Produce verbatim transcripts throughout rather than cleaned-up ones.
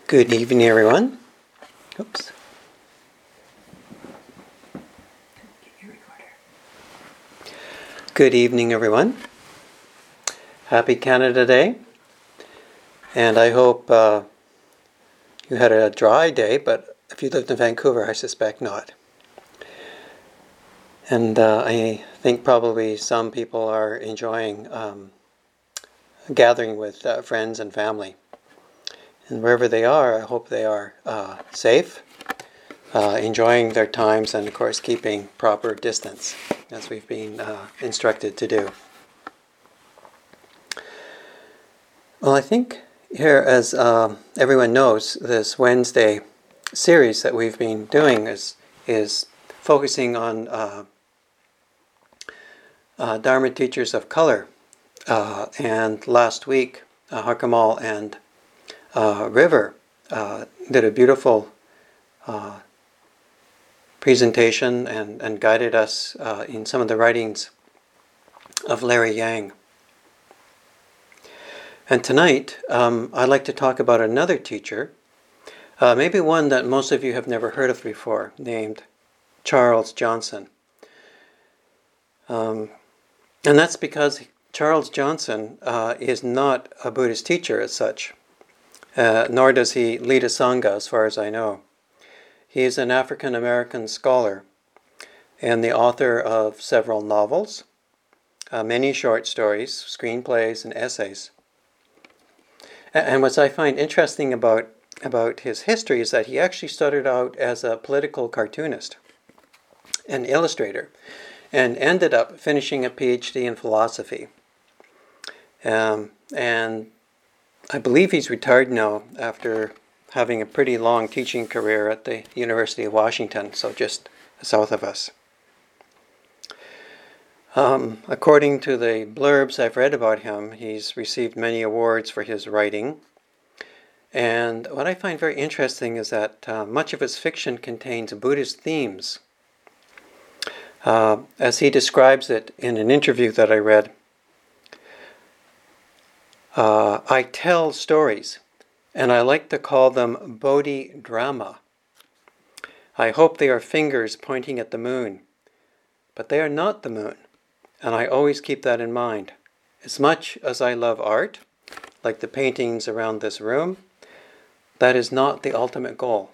Good evening, everyone. Oops. Good evening, everyone. Happy Canada Day. And I hope uh, you had a dry day, but if you lived in Vancouver, I suspect not. And uh, I think probably some people are enjoying um, gathering with uh, friends and family. And wherever they are, I hope they are uh, safe, uh, enjoying their times, and of course keeping proper distance, as we've been uh, instructed to do. Well, I think here, as uh, everyone knows, this Wednesday series that we've been doing is is focusing on uh, uh, Dharma teachers of color. Uh, and last week, uh, Harkamal and uh, River uh, did a beautiful uh, presentation and, and guided us uh, in some of the writings of Larry Yang. And tonight, um, I'd like to talk about another teacher, uh, maybe one that most of you have never heard of before, named Charles Johnson. Um, and that's because Charles Johnson uh, is not a Buddhist teacher as such, uh, nor does he lead a Sangha as far as I know. He is an African-American scholar and the author of several novels, uh, many short stories, screenplays, and essays. And what I find interesting about, about his history is that he actually started out as a political cartoonist, an illustrator, and ended up finishing a P H D in philosophy. Um, and I believe he's retired now after having a pretty long teaching career at the University of Washington, so just south of us. Um, according to the blurbs I've read about him, he's received many awards for his writing. And what I find very interesting is that uh, much of his fiction contains Buddhist themes. Uh, as he describes it in an interview that I read, uh, I tell stories, and I like to call them Bodhi drama. I hope they are fingers pointing at the moon, but they are not the moon. And I always keep that in mind. As much as I love art, like the paintings around this room, that is not the ultimate goal.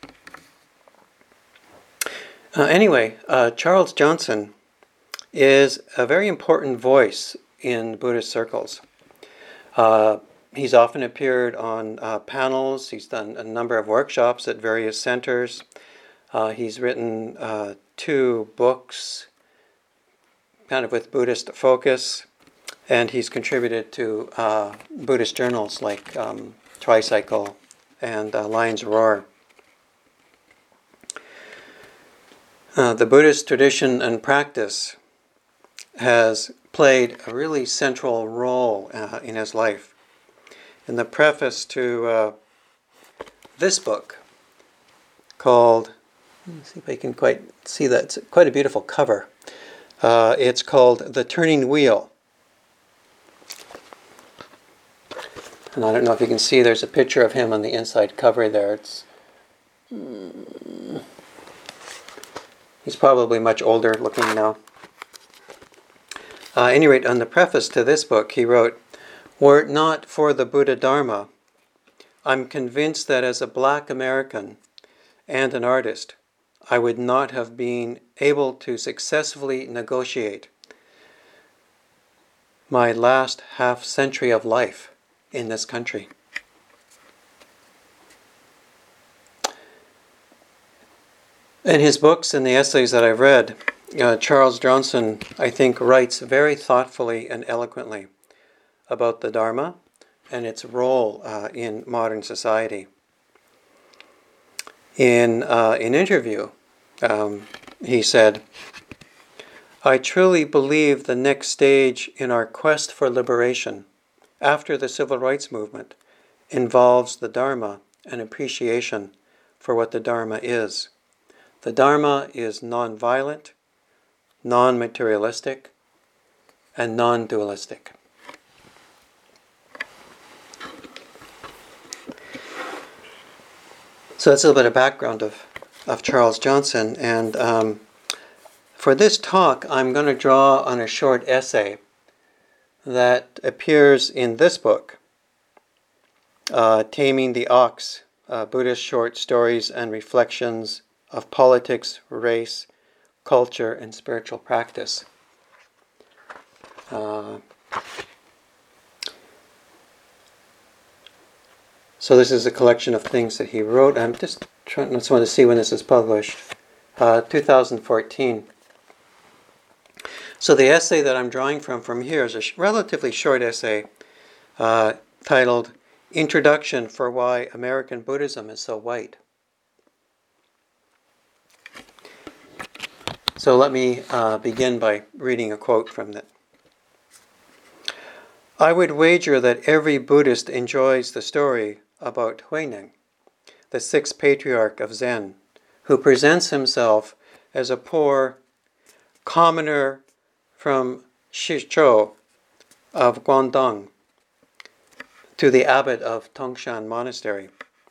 Uh, anyway, uh, Charles Johnson is a very important voice in Buddhist circles. Uh, he's often appeared on uh, panels. He's done a number of workshops at various centers. Uh, he's written uh, two books, kind of with Buddhist focus, and he's contributed to uh, Buddhist journals like um, Tricycle and uh, Lion's Roar. Uh, the Buddhist tradition and practice has played a really central role uh, in his life. In the preface to uh, this book, called, let me see if I can quite see that, it's quite a beautiful cover. Uh, it's called The Turning Wheel. And I don't know if you can see, there's a picture of him on the inside cover there. It's mm, he's probably much older looking now. Uh, at any rate, on the preface to this book, he wrote, "Were it not for the Buddha Dharma, I'm convinced that as a black American and an artist, I would not have been able to successfully negotiate my last half century of life in this country." In his books and the essays that I've read, uh, Charles Johnson, I think, writes very thoughtfully and eloquently about the Dharma and its role uh, in modern society. In uh, an interview, um, he said, "I truly believe the next stage in our quest for liberation after the civil rights movement involves the Dharma and appreciation for what the Dharma is. The Dharma is non-violent, non-materialistic, and non-dualistic." So that's a little bit of background of, of Charles Johnson. And um, for this talk, I'm going to draw on a short essay that appears in this book, uh, Taming the Ox, uh, Buddhist Short Stories and Reflections of Politics, Race, Culture, and Spiritual Practice. Uh, so this is a collection of things that he wrote. I'm just trying, just want to see when this is published. Uh, two thousand fourteen. So the essay that I'm drawing from from here is a sh- relatively short essay uh, titled Introduction for Why American Buddhism is So White. So let me uh, begin by reading a quote from that. I would wager that every Buddhist enjoys the story about Huineng, the sixth patriarch of Zen, who presents himself as a poor commoner from Shichou of Guangdong to the abbot of Tongshan Monastery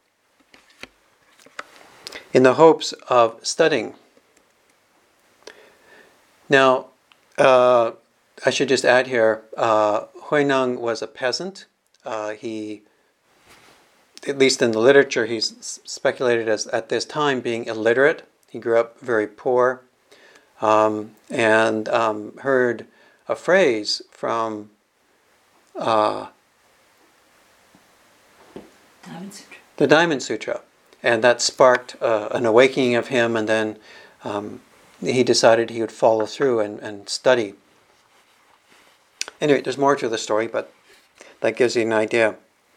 in the hopes of studying. Now, uh, I should just add here, uh, Huineng was a peasant. Uh, he, at least in the literature, he's speculated as at this time being illiterate. He grew up very poor. Um, and um, heard a phrase from uh, Diamond Sutra. the Diamond Sutra, and that sparked uh, an awakening of him, and then um, he decided he would follow through and, and study. Anyway, there's more to the story, but that gives you an idea.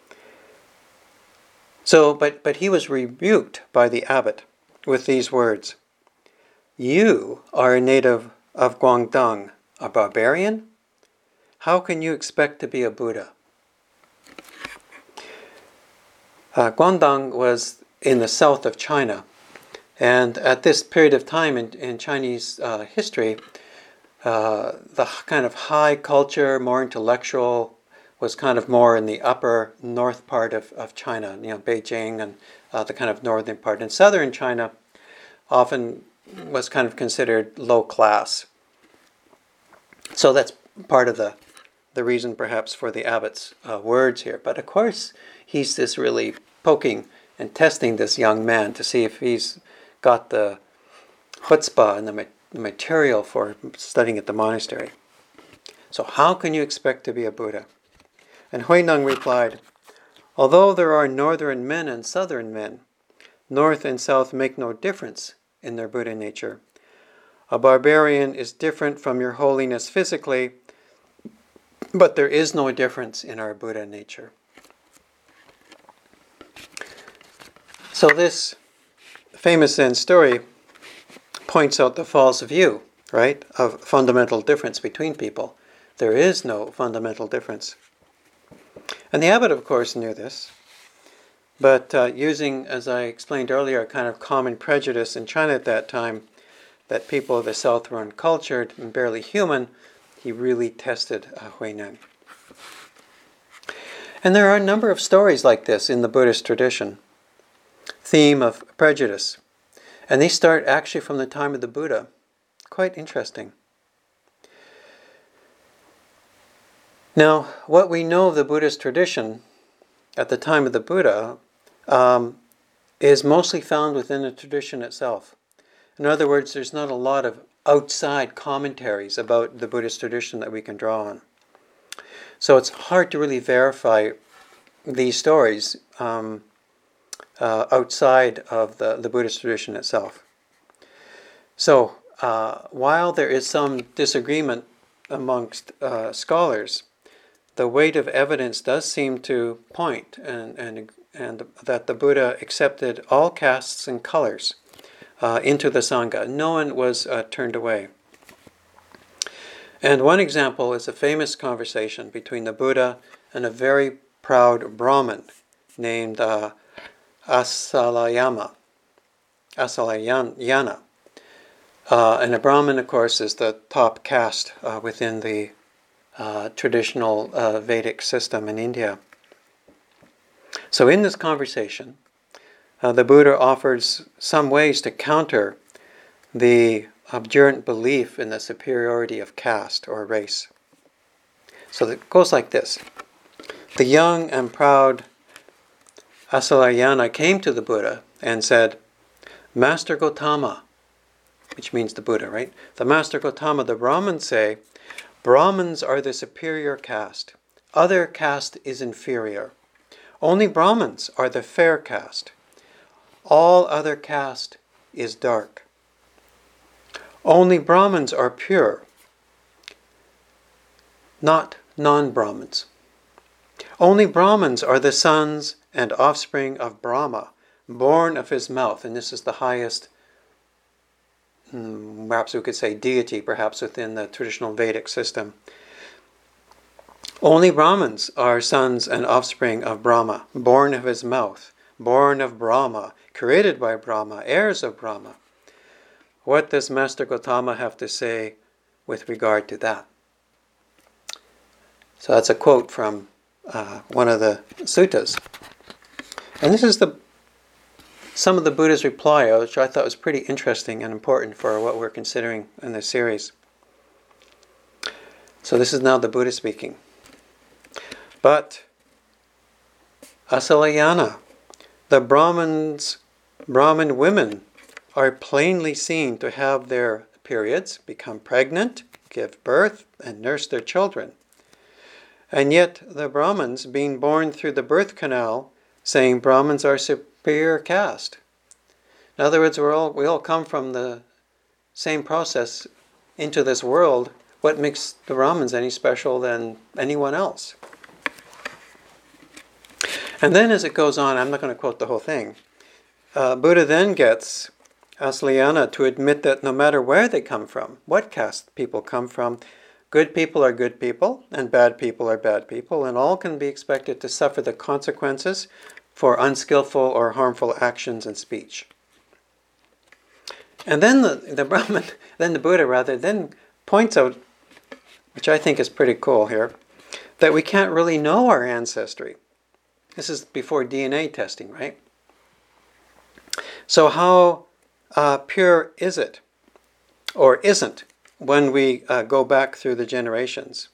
So, but, but he was rebuked by the abbot with these words. You are a native of Guangdong, a barbarian? How can you expect to be a Buddha? Uh, Guangdong was in the south of China, and at this period of time in, in Chinese uh, history, uh, the kind of high culture, more intellectual, was kind of more in the upper north part of, of China, you know, Beijing and uh, the kind of northern part. In southern China, often was kind of considered low class. So that's part of the, the reason perhaps for the abbot's uh, words here. But of course, he's just really poking and testing this young man to see if he's got the chutzpah and the, ma- the material for studying at the monastery. So how can you expect to be a Buddha? And Huineng replied, although there are northern men and southern men, north and south make no difference in their Buddha nature. A barbarian is different from your holiness physically, but there is no difference in our Buddha nature. So this famous Zen story points out the false view, right, of fundamental difference between people. There is no fundamental difference. And the abbot, of course, knew this. But uh, using, as I explained earlier, a kind of common prejudice in China at that time, that people of the South were uncultured and barely human, he really tested uh, Huineng. And there are a number of stories like this in the Buddhist tradition, theme of prejudice. And they start actually from the time of the Buddha. Quite interesting. Now, what we know of the Buddhist tradition at the time of the Buddha um, is mostly found within the tradition itself. In other words, there's not a lot of outside commentaries about the Buddhist tradition that we can draw on. So it's hard to really verify these stories um, uh, outside of the, the Buddhist tradition itself. So uh, while there is some disagreement amongst uh, scholars, the weight of evidence does seem to point and, and, and that the Buddha accepted all castes and colors uh, into the Sangha. No one was uh, turned away. And one example is a famous conversation between the Buddha and a very proud Brahmin named uh, Asalayama, Asalayana. Uh, and a Brahmin, of course, is the top caste uh, within the uh, traditional uh, Vedic system in India. So in this conversation, uh, the Buddha offers some ways to counter the obdurant belief in the superiority of caste or race. So it goes like this. The young and proud Asalayana came to the Buddha and said, Master Gotama, which means the Buddha, right? The Master Gotama, the Brahmins say, Brahmins are the superior caste. Other caste is inferior. Only Brahmins are the fair caste. All other caste is dark. Only Brahmins are pure, not non-Brahmins. Only Brahmins are the sons and offspring of Brahma, born of his mouth, and this is the highest, perhaps we could say deity, perhaps within the traditional Vedic system. Only Brahmins are sons and offspring of Brahma, born of his mouth, born of Brahma, created by Brahma, heirs of Brahma. What does Master Gotama have to say with regard to that? So that's a quote from uh, one of the suttas. And this is the some of the Buddha's reply, which I thought was pretty interesting and important for what we're considering in this series. So this is now the Buddha speaking. But Asalayana, the Brahmins, Brahmin women are plainly seen to have their periods, become pregnant, give birth, and nurse their children. And yet the Brahmins, being born through the birth canal, saying Brahmins are superior caste. In other words, we're all, we all come from the same process into this world. What makes the Brahmins any special than anyone else? And then as it goes on, I'm not going to quote the whole thing, uh, Buddha then gets Asalayana to admit that no matter where they come from, what caste people come from, good people are good people and bad people are bad people, and all can be expected to suffer the consequences for unskillful or harmful actions and speech. And then the, the Brahman, then the Buddha rather, then points out, which I think is pretty cool here, that we can't really know our ancestry. This is before D N A testing, right? So how uh, pure is it, or isn't, when we uh, go back through the generations?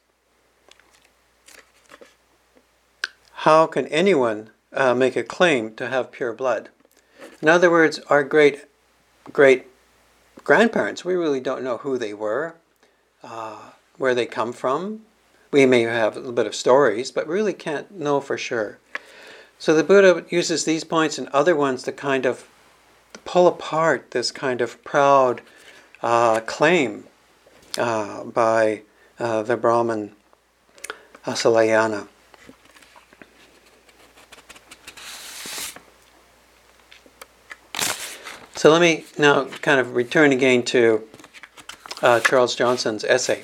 How can anyone uh, make a claim to have pure blood? In other words, our great great grandparents, we really don't know who they were, uh, where they come from. We may have a little bit of stories, but we really can't know for sure. So the Buddha uses these points and other ones to kind of pull apart this kind of proud uh, claim uh, by uh, the Brahmin Asalayana. So let me now kind of return again to uh, Charles Johnson's essay.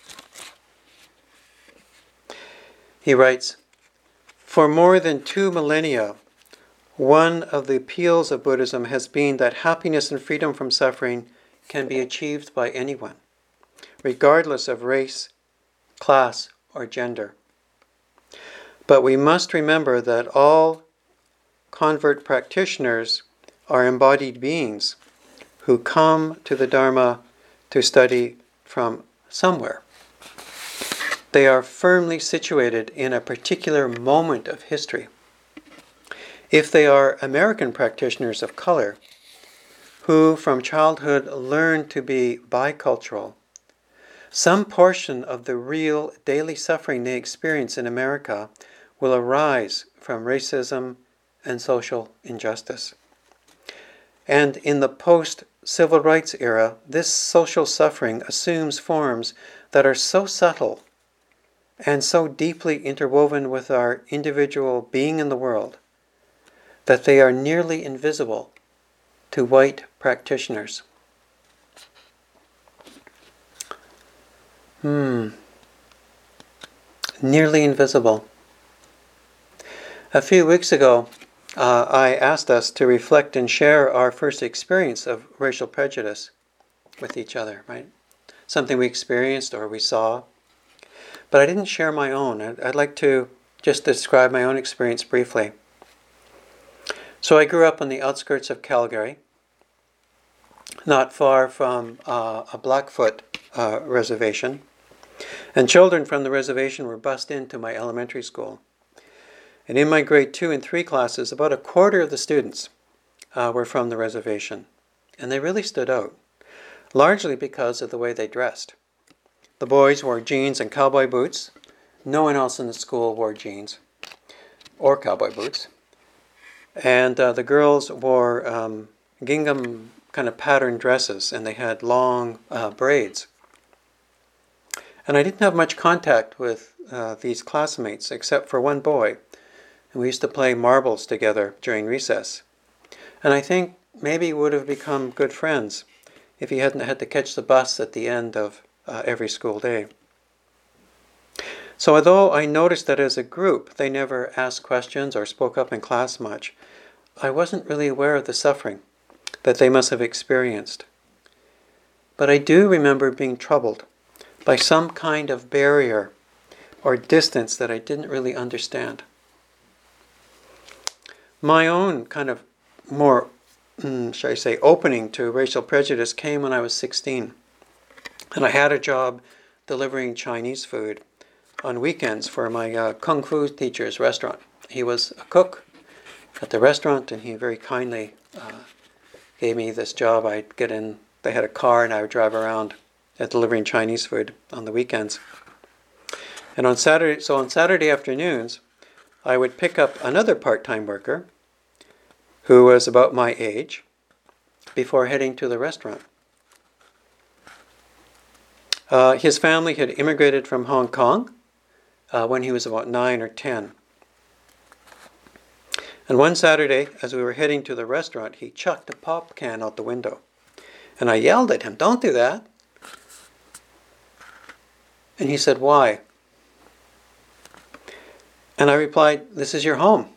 He writes, for more than two millennia, one of the appeals of Buddhism has been that happiness and freedom from suffering can be achieved by anyone, regardless of race, class, or gender. But we must remember that all convert practitioners are embodied beings who come to the Dharma to study from somewhere. They are firmly situated in a particular moment of history. If they are American practitioners of color, who from childhood learn to be bicultural, some portion of the real daily suffering they experience in America will arise from racism and social injustice. And in the post-civil rights era, this social suffering assumes forms that are so subtle and so deeply interwoven with our individual being in the world that they are nearly invisible to white practitioners. Hmm. Nearly invisible. A few weeks ago, uh, I asked us to reflect and share our first experience of racial prejudice with each other, right? Something we experienced or we saw. But I didn't share my own. I'd, I'd like to just describe my own experience briefly. So I grew up on the outskirts of Calgary, not far from uh, a Blackfoot uh, reservation, and children from the reservation were bussed into my elementary school. And in my grade two and three classes, about a quarter of the students uh, were from the reservation, and they really stood out, largely because of the way they dressed. The boys wore jeans and cowboy boots. No one else in the school wore jeans or cowboy boots. And uh, the girls wore um, gingham kind of patterned dresses, and they had long uh, braids. And I didn't have much contact with uh, these classmates except for one boy. And we used to play marbles together during recess. And I think maybe we would have become good friends if he hadn't had to catch the bus at the end of uh, every school day. So although I noticed that as a group they never asked questions or spoke up in class much, I wasn't really aware of the suffering that they must have experienced. But I do remember being troubled by some kind of barrier or distance that I didn't really understand. My own kind of more, mm, shall I say, opening to racial prejudice came when I was sixteen. And I had a job delivering Chinese food on weekends for my uh, Kung Fu teacher's restaurant. He was a cook at the restaurant, and he very kindly uh, gave me this job. I'd get in, they had a car, and I would drive around at delivering Chinese food on the weekends. And on Saturday, so on Saturday afternoons, I would pick up another part-time worker who was about my age before heading to the restaurant. Uh, his family had immigrated from Hong Kong uh, when he was about nine or ten. And one Saturday, as we were heading to the restaurant, he chucked a pop can out the window. And I yelled at him, "Don't do that." And he said, "Why?" And I replied, "This is your home."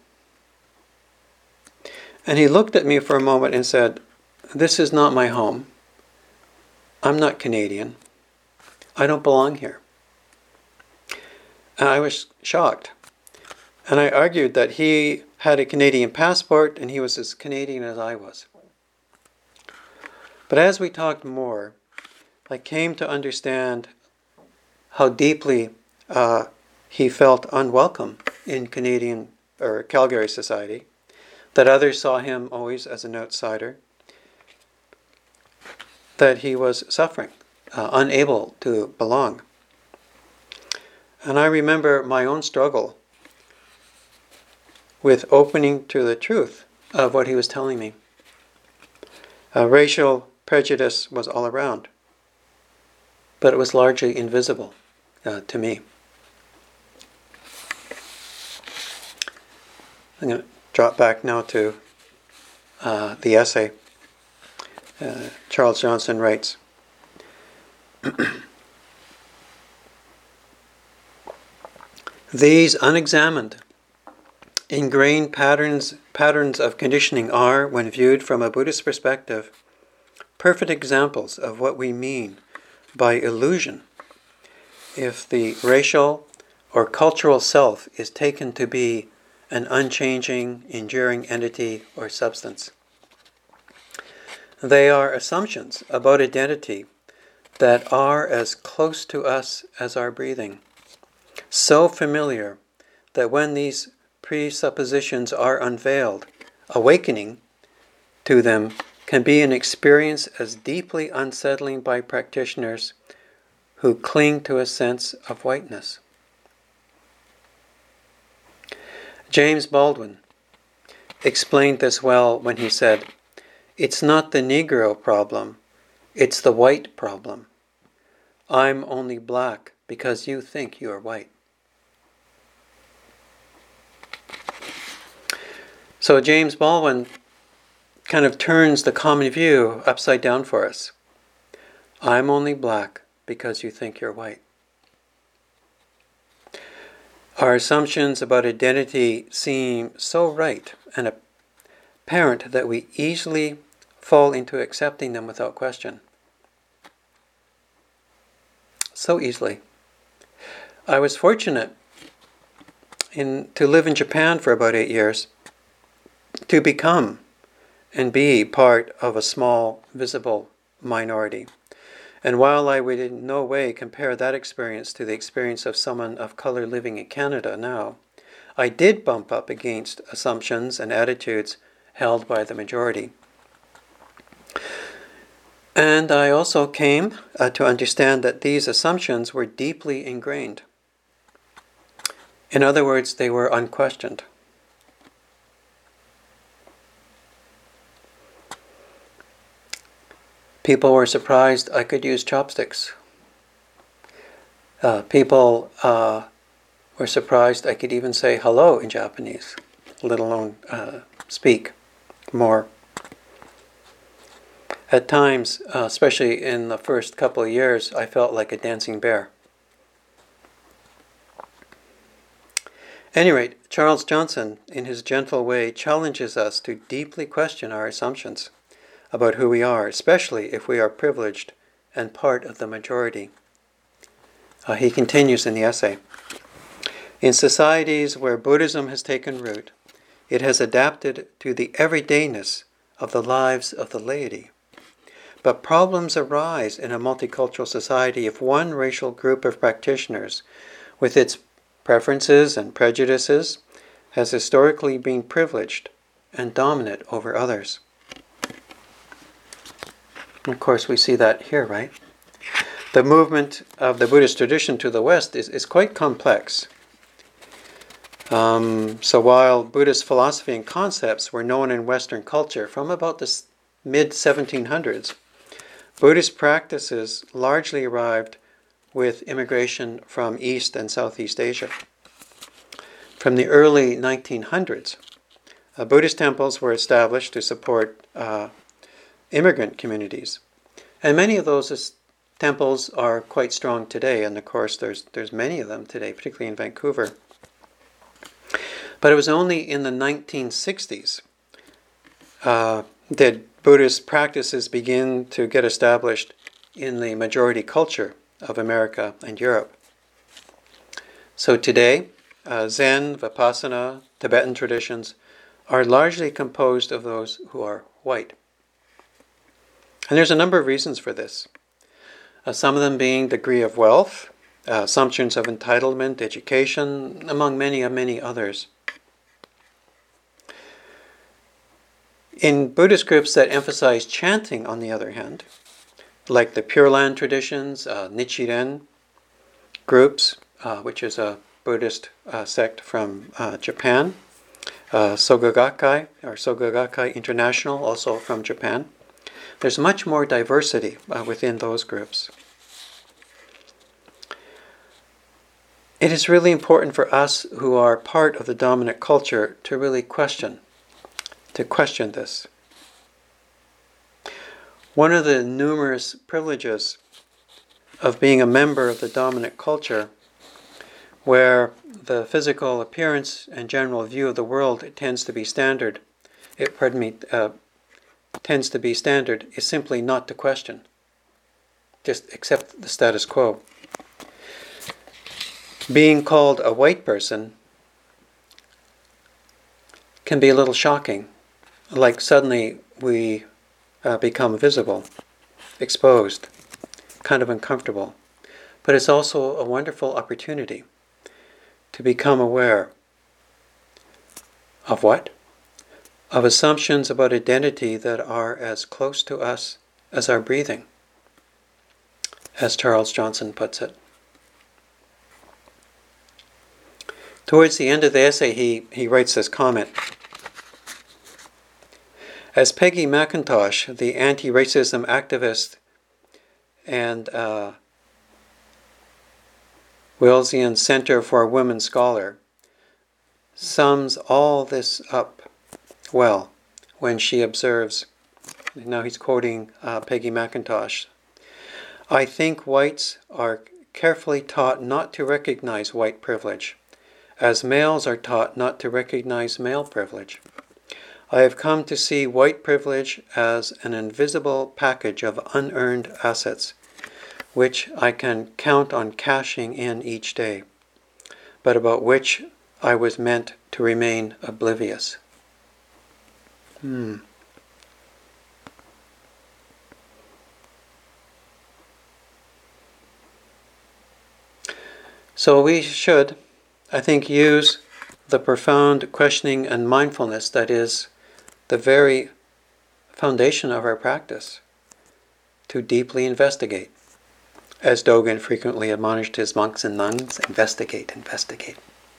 And he looked at me for a moment and said, "This is not my home. I'm not Canadian. I don't belong here." And I was shocked. And I argued that he had a Canadian passport and he was as Canadian as I was. But as we talked more, I came to understand how deeply uh, he felt unwelcome in Canadian or Calgary society, that others saw him always as an outsider, that he was suffering, uh, unable to belong. And I remember my own struggle with opening to the truth of what he was telling me. Uh, racial prejudice was all around, but it was largely invisible uh, to me. I'm going to drop back now to uh, the essay. Uh, Charles Johnson writes, "These unexamined, ingrained patterns, patterns of conditioning are, when viewed from a Buddhist perspective, perfect examples of what we mean by illusion if the racial or cultural self is taken to be an unchanging, enduring entity or substance. They are assumptions about identity that are as close to us as our breathing, so familiar that when these presuppositions are unveiled, awakening to them can be an experience as deeply unsettling by practitioners who cling to a sense of whiteness." James Baldwin explained this well when he said, "It's not the Negro problem, it's the white problem. I'm only black because you think you're white." So James Baldwin kind of turns the common view upside down for us. I'm only black because you think you're white. Our assumptions about identity seem so right and apparent that we easily fall into accepting them without question. So easily. I was fortunate in, to live in Japan for about eight years. to become and be part of a small, visible minority. And while I would in no way compare that experience to the experience of someone of color living in Canada now, I did bump up against assumptions and attitudes held by the majority. And I also came uh, to understand that these assumptions were deeply ingrained. In other words, they were unquestioned. People were surprised I could use chopsticks. Uh, people uh, were surprised I could even say hello in Japanese, let alone uh, speak more. At times, uh, especially in the first couple of years, I felt like a dancing bear. At any rate, Charles Johnson, in his gentle way, challenges us to deeply question our assumptions about who we are, especially if we are privileged and part of the majority. Uh, he continues in the essay. In societies where Buddhism has taken root, it has adapted to the everydayness of the lives of the laity. But problems arise in a multicultural society if one racial group of practitioners, with its preferences and prejudices, has historically been privileged and dominant over others. Of course, we see that here, right? The movement of the Buddhist tradition to the West is, is quite complex. Um, so while Buddhist philosophy and concepts were known in Western culture from about the mid seventeen hundreds, Buddhist practices largely arrived with immigration from East and Southeast Asia. From the early nineteen hundreds, uh, Buddhist temples were established to support uh, immigrant communities. And many of those is, temples are quite strong today, and of course there's, there's many of them today, particularly in Vancouver. But it was only in the nineteen sixties uh, that Buddhist practices begin to get established in the majority culture of America and Europe. So today, uh, Zen, Vipassana, Tibetan traditions are largely composed of those who are white. And there's a number of reasons for this. Uh, some of them being degree of wealth, uh, assumptions of entitlement, education, among many, many others. In Buddhist groups that emphasize chanting, on the other hand, like the Pure Land traditions, uh, Nichiren groups, uh, which is a Buddhist uh, sect from uh, Japan, uh, Soga Gakkai, or Soga Gakkai International, also from Japan. There's much more diversity uh, within those groups. It is really important for us who are part of the dominant culture to really question to question this. One of the numerous privileges of being a member of the dominant culture, where the physical appearance and general view of the world tends to be standard, it, pardon me, uh, tends to be standard, is simply not to question. Just accept the status quo. Being called a white person can be a little shocking. Like suddenly we uh, become visible, exposed, kind of uncomfortable. But it's also a wonderful opportunity to become aware of what? Of assumptions about identity that are as close to us as our breathing, as Charles Johnson puts it. Towards the end of the essay, he, he writes this comment. As Peggy McIntosh, the anti-racism activist and uh, Wellesian Center for Women scholar, sums all this up well when she observes, now he's quoting uh, Peggy McIntosh, I think whites are carefully taught not to recognize white privilege, as males are taught not to recognize male privilege. I have come to see white privilege as an invisible package of unearned assets, which I can count on cashing in each day, but about which I was meant to remain oblivious. Hmm. So we should, I think, use the profound questioning and mindfulness that is the very foundation of our practice to deeply investigate. As Dogen frequently admonished his monks and nuns, investigate, investigate.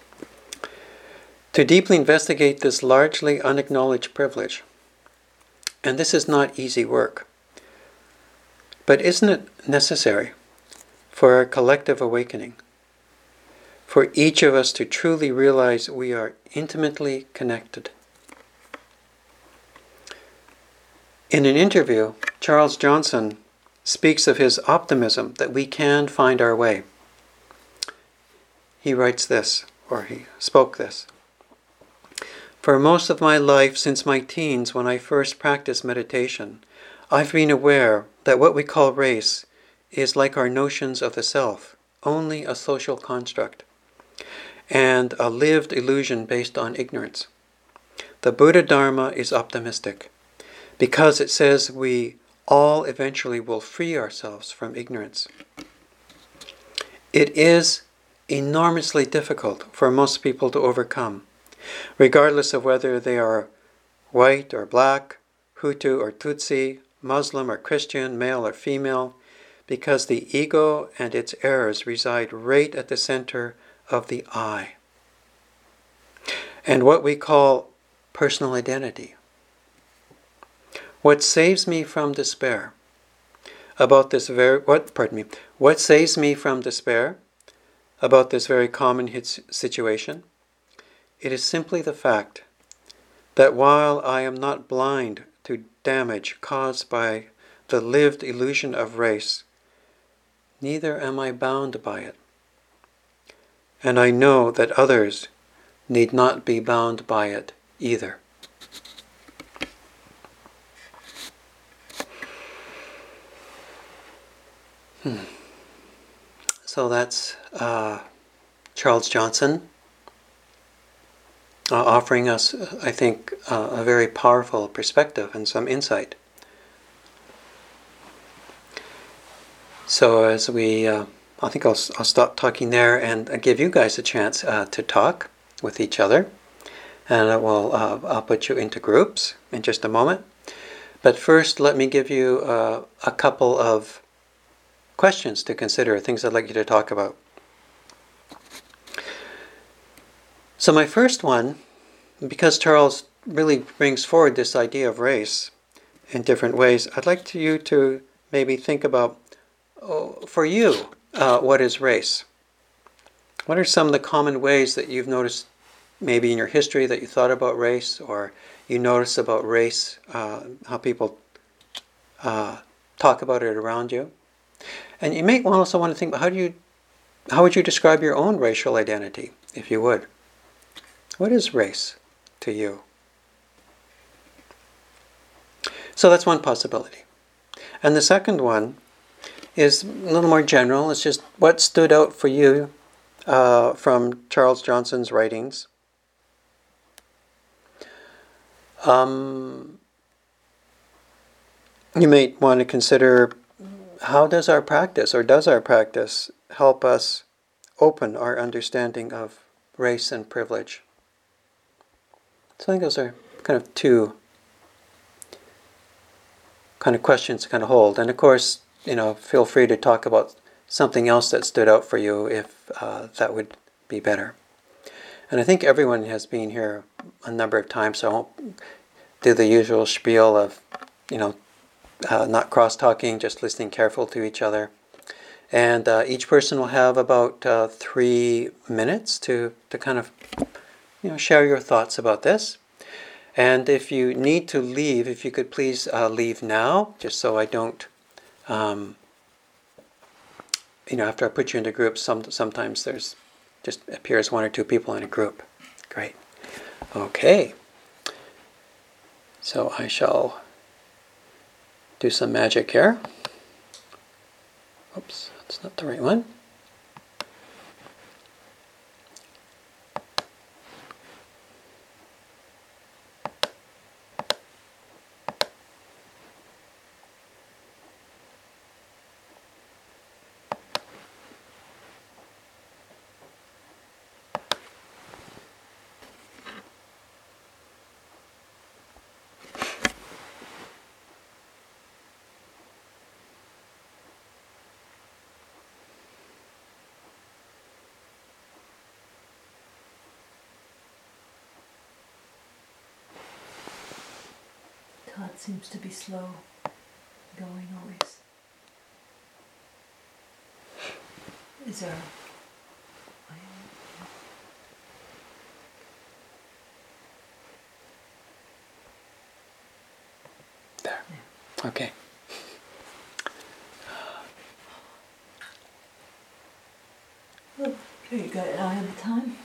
To deeply investigate this largely unacknowledged privilege. And this is not easy work. But isn't it necessary for our collective awakening? For each of us to truly realize we are intimately connected. In an interview, Charles Johnson speaks of his optimism that we can find our way. He writes this, or he spoke this. For most of my life, since my teens, when I first practiced meditation, I've been aware that what we call race is like our notions of the self, only a social construct, and a lived illusion based on ignorance. The Buddha Dharma is optimistic, because it says we all eventually will free ourselves from ignorance. It is enormously difficult for most people to overcome, regardless of whether they are white or black, Hutu or Tutsi, Muslim or Christian, male or female, because the ego and its errors reside right at the center of the I. And what we call personal identity. What saves me from despair about this very, what, pardon me, what saves me from despair about this very common situation? It is simply the fact that while I am not blind to damage caused by the lived illusion of race, neither am I bound by it. And I know that others need not be bound by it either. Hmm. So that's uh, Charles Johnson uh, offering us, I think, uh, a very powerful perspective and some insight. So as we, uh, I think I'll, I'll stop talking there and give you guys a chance uh, to talk with each other. And I will, uh, I'll put you into groups in just a moment. But first, let me give you uh, a couple of questions to consider, things I'd like you to talk about. So my first one, because Charles really brings forward this idea of race in different ways, I'd like to you to maybe think about, oh, for you, uh, what is race? What are some of the common ways that you've noticed maybe in your history that you thought about race, or you notice about race, uh, how people uh, talk about it around you? And you may also want to think about how do you, how would you describe your own racial identity, if you would? What is race to you? So that's one possibility. And the second one is a little more general. It's just what stood out for you uh, from Charles Johnson's writings. Um, you may want to consider, how does our practice, or does our practice, help us open our understanding of race and privilege? So I think those are kind of two kind of questions to kind of hold. And of course, you know, feel free to talk about something else that stood out for you if uh, that would be better. And I think everyone has been here a number of times, so I won't do the usual spiel of, you know, uh, not cross-talking, just listening careful to each other. And uh, each person will have about uh, three minutes to, to kind of, you know, share your thoughts about this. And if you need to leave, if you could please uh, leave now, just so I don't, um, you know, after I put you into groups, some, sometimes there's just appears one or two people in a group. Great. Okay. So I shall do some magic here. Oops, that's not the right one. Todd seems to be slow going always. Is there... There. Yeah. Okay. Okay, you got an eye on the time?